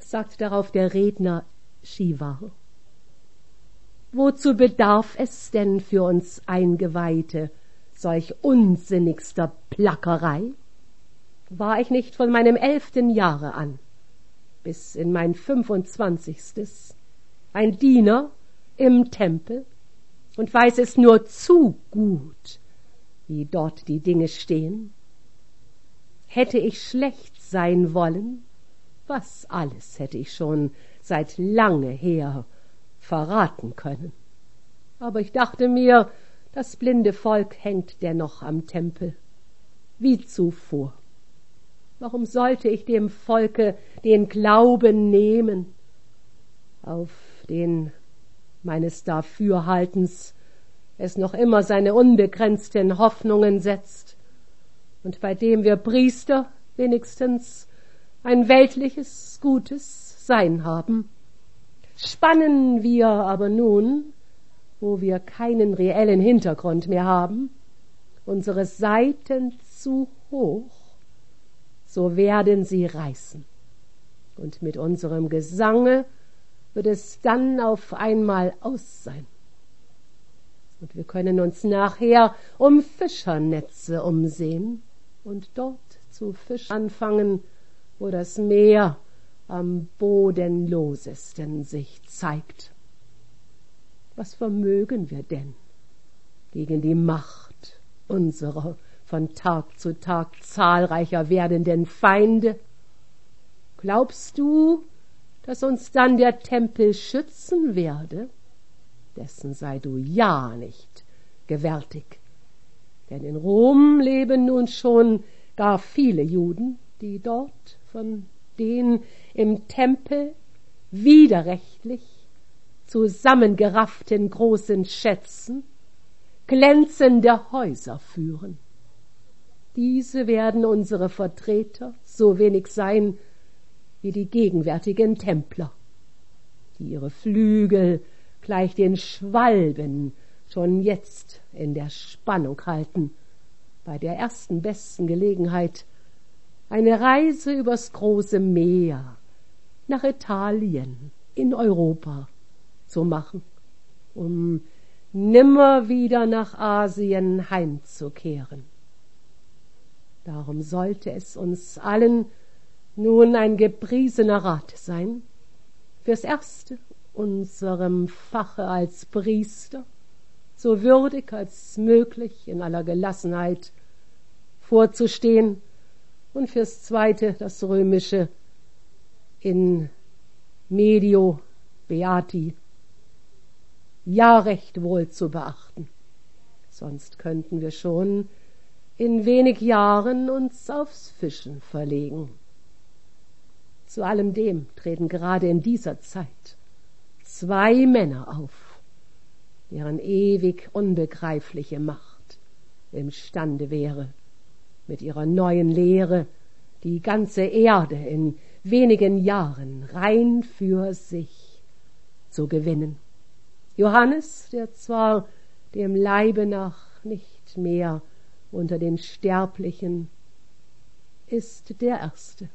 sagt darauf der Redner Shiva. Wozu bedarf es denn für uns Eingeweihte solch unsinnigster Plackerei? War ich nicht von meinem 11. Jahre an bis in mein 25. ein Diener im Tempel und weiß es nur zu gut, wie dort die Dinge stehen? Hätte ich schlecht sein wollen, was alles hätte ich schon seit lange her verraten können. Aber ich dachte mir, das blinde Volk hängt dennoch am Tempel, wie zuvor. Warum sollte ich dem Volke den Glauben nehmen, auf den meines Dafürhaltens es noch immer seine unbegrenzten Hoffnungen setzt und bei dem wir Priester wenigstens ein weltliches, gutes Sein haben? Spannen wir aber nun, wo wir keinen reellen Hintergrund mehr haben, unsere Saiten zu hoch, so werden sie reißen. Und mit unserem Gesange wird es dann auf einmal aus sein. Und wir können uns nachher um Fischernetze umsehen und dort zu fischen anfangen, wo das Meer am bodenlosesten sich zeigt. Was vermögen wir denn gegen die Macht unserer von Tag zu Tag zahlreicher werdenden Feinde? Glaubst du, dass uns dann der Tempel schützen werde? Dessen sei du ja nicht gewärtig. Denn in Rom leben nun schon gar viele Juden, die dort von den im Tempel widerrechtlich zusammengerafften großen Schätzen glänzende Häuser führen. Diese werden unsere Vertreter so wenig sein wie die gegenwärtigen Templer, die ihre Flügel gleich den Schwalben schon jetzt in der Spannung halten, bei der ersten besten Gelegenheit eine Reise übers große Meer nach Italien in Europa zu machen, um nimmer wieder nach Asien heimzukehren. Darum sollte es uns allen nun ein gepriesener Rat sein, fürs Erste unserem Fache als Priester so würdig als möglich in aller Gelassenheit vorzustehen und fürs Zweite das Römische in medio beati ja recht wohl zu beachten. Sonst könnten wir schon in wenig Jahren uns aufs Fischen verlegen. Zu allem dem treten gerade in dieser Zeit 2 Männer auf, deren ewig unbegreifliche Macht imstande wäre, mit ihrer neuen Lehre die ganze Erde in wenigen Jahren rein für sich zu gewinnen. Johannes, der zwar dem Leibe nach nicht mehr unter den Sterblichen ist, der Erste,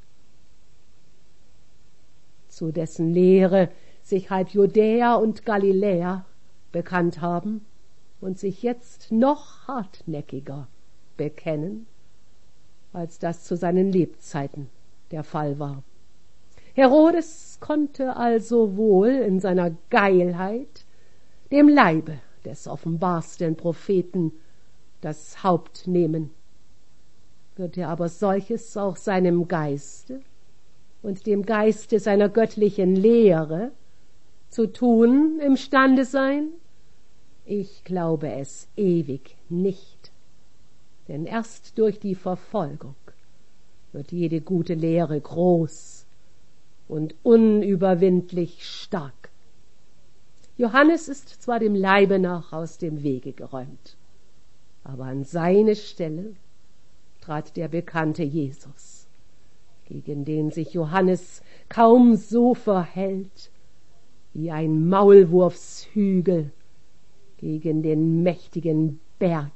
zu dessen Lehre sich halb Judäa und Galiläa bekannt haben und sich jetzt noch hartnäckiger bekennen, als das zu seinen Lebzeiten der Fall war. Herodes konnte also wohl in seiner Geilheit dem Leibe des offenbarsten Propheten das Haupt nehmen. Wird er aber solches auch seinem Geiste und dem Geiste seiner göttlichen Lehre zu tun imstande sein? Ich glaube es ewig nicht, denn erst durch die Verfolgung wird jede gute Lehre groß und unüberwindlich stark. Johannes ist zwar dem Leibe nach aus dem Wege geräumt, aber an seine Stelle trat der bekannte Jesus, gegen den sich Johannes kaum so verhält wie ein Maulwurfshügel gegen den mächtigen Berg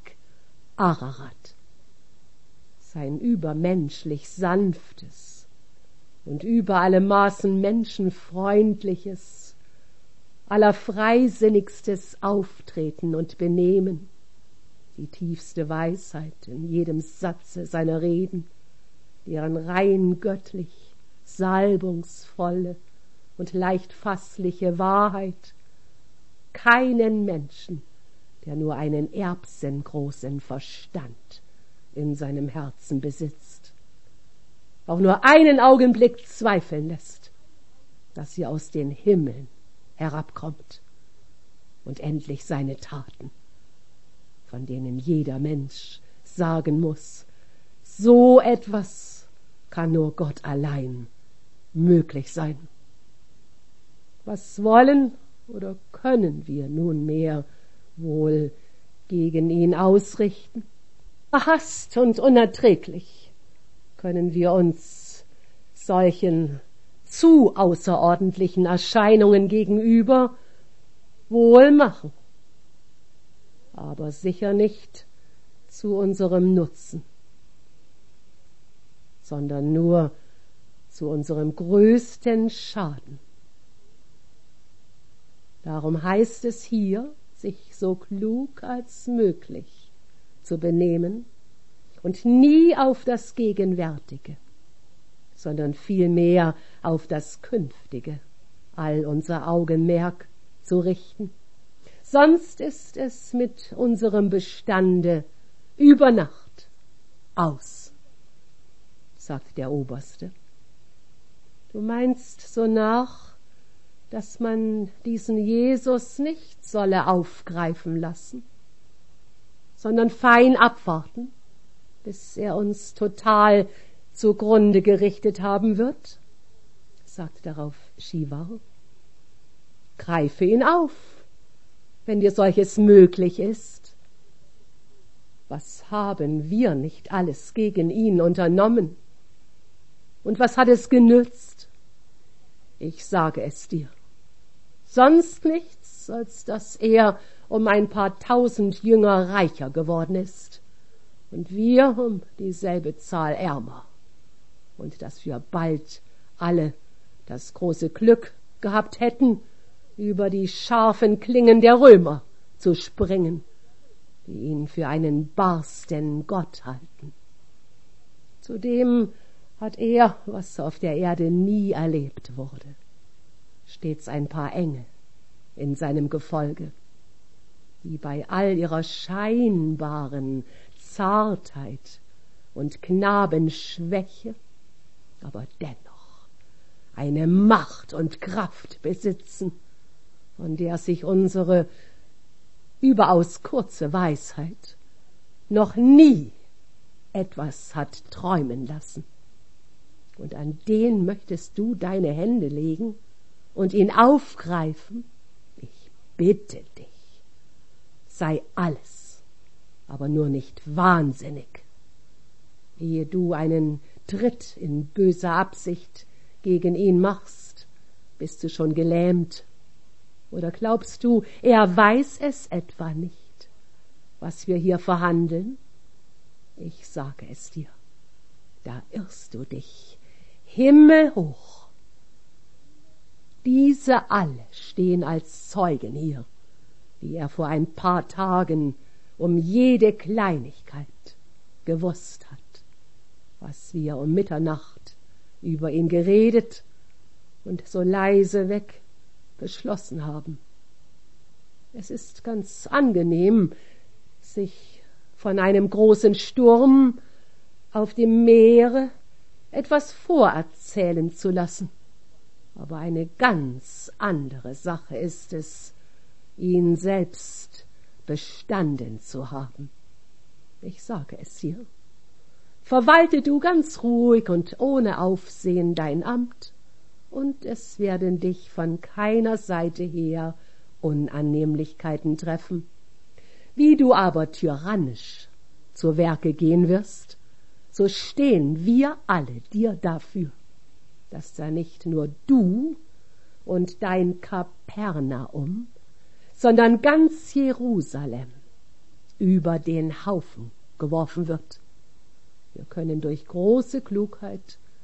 Ararat. Sein übermenschlich sanftes und über alle Maßen menschenfreundliches, allerfreisinnigstes Auftreten und Benehmen, die tiefste Weisheit in jedem Satze seiner Reden, deren rein göttlich, salbungsvolle und leicht fassliche Wahrheit keinen Menschen, der nur einen erbsengroßen Verstand in seinem Herzen besitzt, auch nur einen Augenblick zweifeln lässt, dass sie aus den Himmeln herabkommt und endlich seine Taten, von denen jeder Mensch sagen muss, so etwas kann nur Gott allein möglich sein. Was wollen oder können wir nunmehr wohl gegen ihn ausrichten? Verhasst und unerträglich können wir uns solchen zu außerordentlichen Erscheinungen gegenüber wohl machen, aber sicher nicht zu unserem Nutzen, sondern nur zu unserem größten Schaden. Darum heißt es hier, sich so klug als möglich zu benehmen und nie auf das Gegenwärtige, sondern vielmehr auf das Künftige all unser Augenmerk zu richten. Sonst ist es mit unserem Bestande über Nacht aus, sagt der Oberste. Du meinst sonach, dass man diesen Jesus nicht solle aufgreifen lassen, sondern fein abwarten, bis er uns total zugrunde gerichtet haben wird, sagt darauf Shiva. Greife ihn auf, wenn dir solches möglich ist. Was haben wir nicht alles gegen ihn unternommen? Und was hat es genützt? Ich sage es dir. Sonst nichts, als dass er um ein paar tausend Jünger reicher geworden ist und wir um dieselbe Zahl ärmer, und dass wir bald alle das große Glück gehabt hätten, über die scharfen Klingen der Römer zu springen, die ihn für einen barsten Gott halten. Zudem hat er, was auf der Erde nie erlebt wurde, stets ein paar Engel in seinem Gefolge, die bei all ihrer scheinbaren Zartheit und Knabenschwäche aber dennoch eine Macht und Kraft besitzen, von der sich unsere überaus kurze Weisheit noch nie etwas hat träumen lassen. Und an den möchtest du deine Hände legen und ihn aufgreifen? Ich bitte dich, sei alles, aber nur nicht wahnsinnig. Ehe du einen Tritt in böser Absicht gegen ihn machst, bist du schon gelähmt. Oder glaubst du, er weiß es etwa nicht, was wir hier verhandeln? Ich sage es dir, da irrst du dich himmelhoch. Diese alle stehen als Zeugen hier, wie er vor ein paar Tagen um jede Kleinigkeit gewusst hat, was wir um Mitternacht über ihn geredet und so leise weg beschlossen haben. Es ist ganz angenehm, sich von einem großen Sturm auf dem Meere etwas vorerzählen zu lassen. Aber eine ganz andere Sache ist es, ihn selbst bestanden zu haben. Ich sage es dir. Verwalte du ganz ruhig und ohne Aufsehen dein Amt, und es werden dich von keiner Seite her Unannehmlichkeiten treffen. Wie du aber tyrannisch zu Werke gehen wirst, so stehen wir alle dir dafür, dass da nicht nur du und dein Kapernaum, sondern ganz Jerusalem über den Haufen geworfen wird. Wir können durch große Klugheit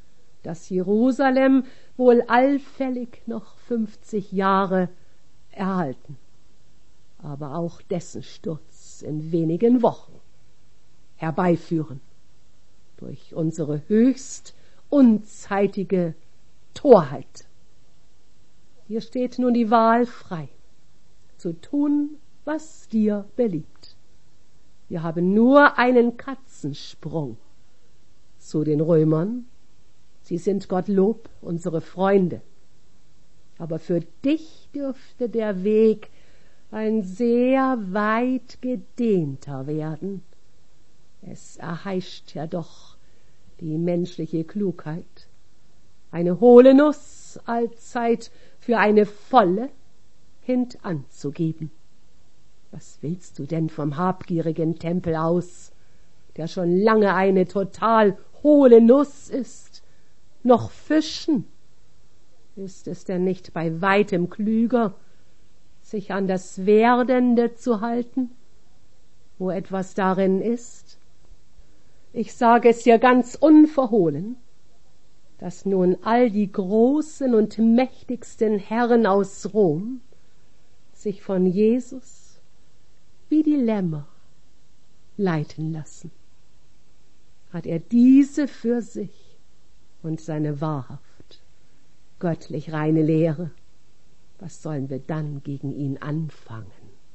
dass Jerusalem wohl allfällig noch 50 Jahre erhalten, aber auch dessen Sturz in wenigen Wochen herbeiführen durch unsere höchst unzeitige Torheit. Dir steht nun die Wahl frei, zu tun, was dir beliebt. Wir haben nur einen Katzensprung zu den Römern. Sie sind Gottlob unsere Freunde. Aber für dich dürfte der Weg ein sehr weit gedehnter werden. Es erheischt ja doch die menschliche Klugheit, eine hohle Nuss allzeit für eine volle hintanzugeben. Was willst du denn vom habgierigen Tempel aus, der schon lange eine total hohle Nuss ist, noch fischen? Ist es denn nicht bei weitem klüger, sich an das Werdende zu halten, wo etwas darin ist? Ich sage es dir ganz unverhohlen, dass nun all die großen und mächtigsten Herren aus Rom sich von Jesus wie die Lämmer leiten lassen. Hat er diese für sich und seine wahrhaft göttlich reine Lehre, was sollen wir dann gegen ihn anfangen?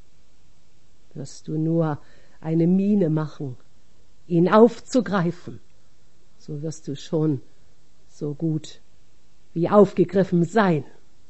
Wirst du nur eine Miene machen, ihn aufzugreifen, so wirst du schon so gut wie aufgegriffen sein.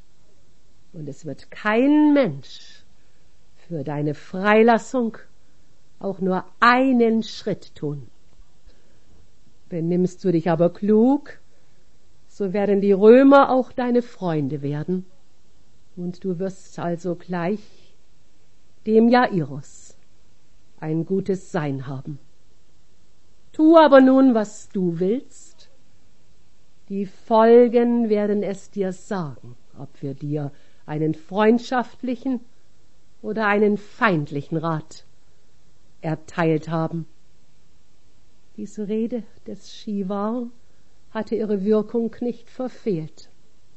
Und es wird kein Mensch für deine Freilassung auch nur einen Schritt tun. Benimmst du dich aber klug, so werden die Römer auch deine Freunde werden, und du wirst also gleich dem Jairus ein gutes Sein haben. Tu aber nun, was du willst. Die Folgen werden es dir sagen, ob wir dir einen freundschaftlichen oder einen feindlichen Rat erteilt haben. Diese Rede des Shiva hatte ihre Wirkung nicht verfehlt.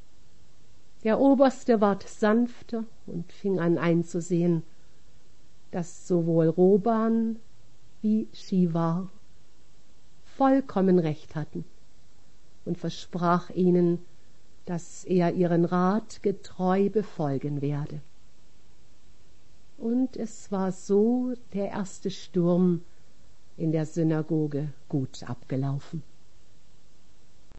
Der Oberste ward sanfter und fing an einzusehen, dass sowohl Roban wie Shiva vollkommen recht hatten, und versprach ihnen, dass er ihren Rat getreu befolgen werde. Und es war so der erste Sturm in der Synagoge gut abgelaufen.